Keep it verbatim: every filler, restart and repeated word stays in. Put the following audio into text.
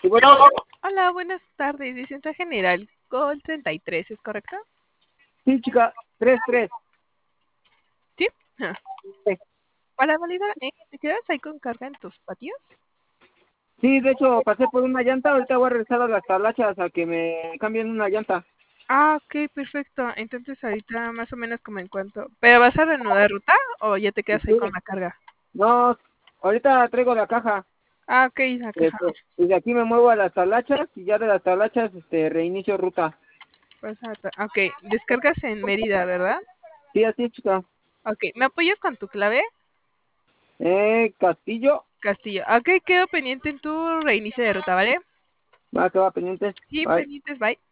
Y bueno, Hola, buenas tardes. Licencia General Gol treinta y tres, ¿es correcto? sí, chica, tres, tres. Sí. Ah. Para validar, ¿eh? ¿Te quedas ahí con carga en tus patios? Sí, de hecho, pasé por una llanta, ahorita voy a regresar a las talachas a que me cambien una llanta. Ah, ok, perfecto. Entonces ahorita más o menos como en cuanto... ¿Pero vas a reanudar ruta o ya te Y quedas ahí con sí, la carga? no, ahorita traigo la caja. Ah, ok, la caja. Este, y de aquí me muevo a las talachas y ya de las talachas este, reinicio ruta. Vas a ta- Ok, descargas en Mérida, ¿verdad? Sí, así, chica. Ok, ¿me apoyas con tu clave? Eh, Castillo, Castillo. Ok, quedo pendiente en tu reinicio de ruta, ¿vale? va, que va pendiente. Sí, Bye. pendientes, bye.